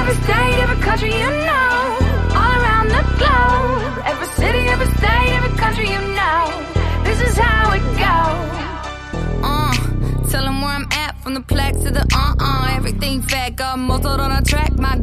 every state, every country you know. All around the globe. Every city, every state, every country you know. This is how it goes. Tell them where I'm at, from the plaque to the everything fat, got muzzled on a track. My